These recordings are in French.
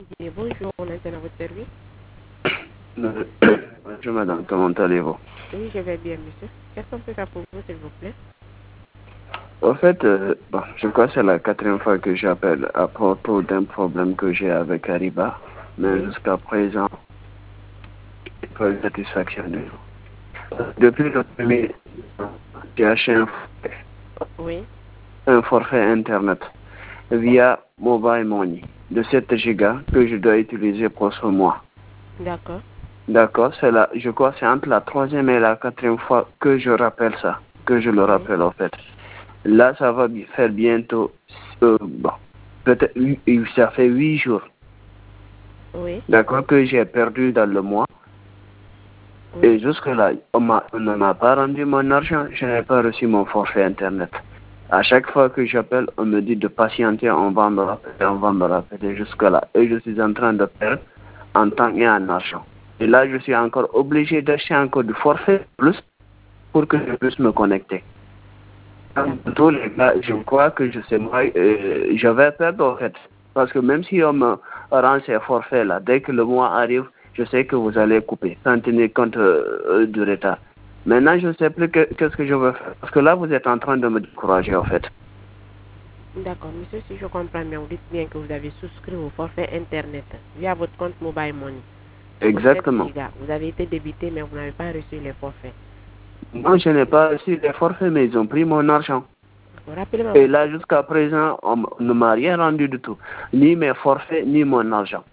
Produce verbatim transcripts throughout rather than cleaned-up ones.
Et bonjour, on est à votre service. Bonjour madame, comment allez-vous? Oui, je vais bien, monsieur. Qu'est-ce qu'on peut faire pour vous, s'il vous plaît? En fait, euh, bon, je crois que c'est la quatrième fois que j'appelle à propos d'un problème que j'ai avec Ariba, mais Oui. jusqu'à présent, pas eu de satisfaction du tout. Depuis le premier, j'ai acheté un, Oui. un forfait Internet via Mobile Money de sept gigas que je dois utiliser pour ce mois. D'accord. D'accord, c'est la, je crois que c'est entre la troisième et la quatrième fois que je rappelle ça, que je le Oui. rappelle en fait. Là, ça va faire bientôt, euh, bon, peut-être, ça fait huit jours, Oui. d'accord, que j'ai perdu dans le mois. Oui. Et jusque-là, on, on ne m'a pas rendu mon argent, je n'ai pas reçu mon forfait Internet. À chaque fois que j'appelle, on me dit de patienter, on va me rappeler, on va me rappeler jusque-là. Et je suis en train de perdre en temps et en argent. Et là, je suis encore obligé d'acheter encore du forfait plus pour que je puisse me connecter. Dans tous les cas, je crois que je sais moi, euh, je vais perdre en fait. Parce que même si on me rend ces forfaits-là, dès que le mois arrive, je sais que vous allez couper, sans tenir compte euh, du retard. Maintenant, je ne sais plus qu'est-ce que je veux faire. Parce que là, vous êtes en train de me décourager en fait. D'accord, monsieur, si je comprends bien, vous dites bien que vous avez souscrit au forfait Internet via votre compte Mobile Money pour sept Exactement. gigas. Vous avez été débité, mais vous n'avez pas reçu les forfaits. Moi, je n'ai pas reçu les forfaits, mais ils ont pris mon argent. Rappelez-moi Et votre... là, jusqu'à présent, on ne m'a rien rendu du tout. Ni mes forfaits, ni mon argent.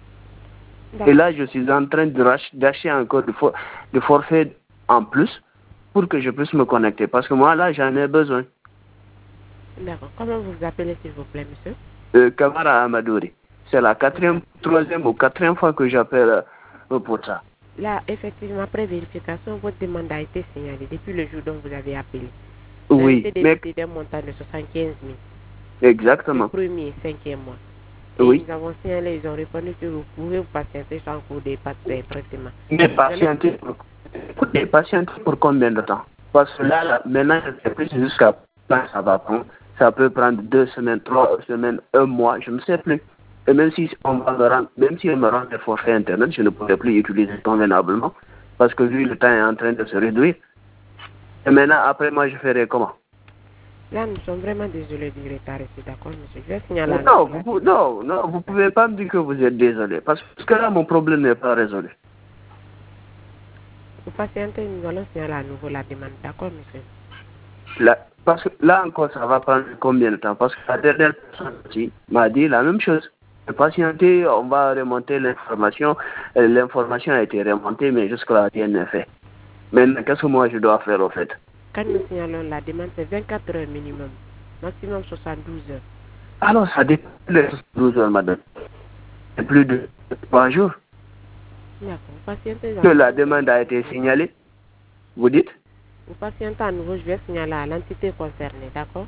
Et là, je suis en train d'acheter encore du for de forfait en plus pour que je puisse me connecter. Parce que moi, là, j'en ai besoin. D'accord. Comment vous vous appelez, s'il vous plaît, monsieur? Euh, Kamara Amadouri. C'est la quatrième, troisième ou quatrième fois que j'appelle euh, pour ça. Là, effectivement, après vérification, votre demande a été signalée depuis le jour dont vous avez appelé. Vous avez été Oui, mais... débité d'un montant de soixante-quinze mille. Exactement. Le premier et cinquième mois. Et Oui. nous avons signalé, ils ont répondu que vous pouvez vous patienter sans cours des traitements. Mais patienter pour... Et patienter pour combien de temps? Parce que là, là maintenant, je ne sais plus jusqu'à quand ça va prendre. Ça peut prendre deux semaines, trois semaines, un mois, je ne sais plus. Et même si on va me rendre, même si on me rend des forfaits Internet, je ne pourrai plus utiliser convenablement. Parce que lui, le temps est en train de se réduire. Et maintenant, après moi, je ferai comment? Là, nous sommes vraiment désolés du retard ici, d'accord, monsieur? Je vais signaler à Non, vous, non, non, vous ne pouvez pas me dire que vous êtes désolé. Parce que là, mon problème n'est pas résolu. Vous patientez, nous allons signaler à nouveau la demande, d'accord, monsieur? Là, parce que là encore, ça va prendre combien de temps? Parce que la dernière personne aussi m'a dit la même chose. Patienter, on va remonter l'information. L'information a été remontée, mais jusque-là, rien n'est fait. Maintenant, qu'est-ce que moi je dois faire au fait? Quand nous signalons la demande, c'est vingt-quatre heures minimum, maximum soixante-douze heures. Alors, ça dépend de douze heures, madame. C'est plus de trois jours D'accord, vous patientez. que la demande a été signalée. Vous dites? Vous patientez à nouveau, je vais signaler à l'entité concernée, d'accord?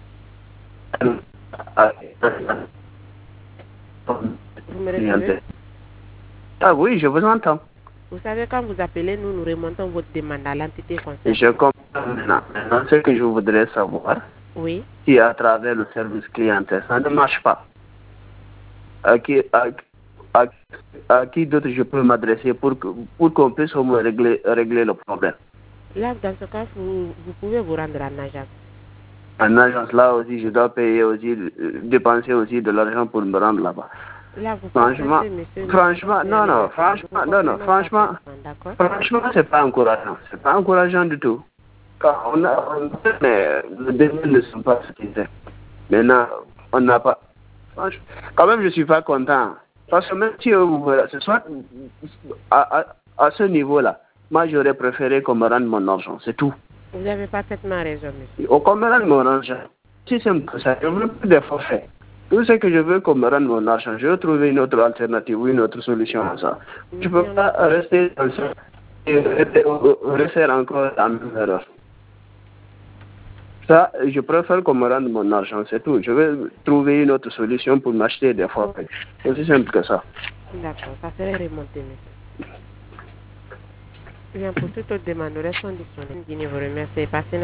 Vous me recevez? Ah oui, je vous entends. Vous savez, quand vous appelez, nous, nous remontons votre demande à l'entité concernée. Je comprends maintenant. Maintenant, ce que je voudrais savoir, oui, si à travers le service clientèle, ça ne marche pas, à qui, à, à, à qui d'autre je peux m'adresser pour, pour qu'on puisse au moins régler, régler le problème? Là, dans ce cas, vous, vous pouvez vous rendre en agence. En agence, là aussi, je dois payer aussi, dépenser aussi de l'argent pour me rendre là-bas. Là, vous Franchement, patientez, monsieur. franchement, non, non, franchement, non, non, franchement, franchement, c'est pas encourageant. C'est pas encourageant du tout. Quand on a, on, mais les délais ne sont pas suffisants. Maintenant, on n'a pas. Franchement, quand même, je suis pas content. Parce que même si vous verrez, ce soit à, à, à ce niveau-là, moi, j'aurais préféré qu'on me rende mon argent, c'est tout. Vous avez parfaitement raison, monsieur. Qu'on me rende mon argent. Si c'est ça, je veux plus de forfait. Tout ce que je veux qu'on me rende mon argent, je veux trouver une autre alternative ou une autre solution à ça. Je ne peux pas rester dans ça et refaire encore la même erreur. Ça, je préfère qu'on me rende mon argent, c'est tout. Je vais trouver une autre solution pour m'acheter des forfaits. C'est aussi simple que ça. D'accord, ça serait remonté, monsieur. Bien, pour toute autre demande, nous restons disponibles. Je vous remercie. Passez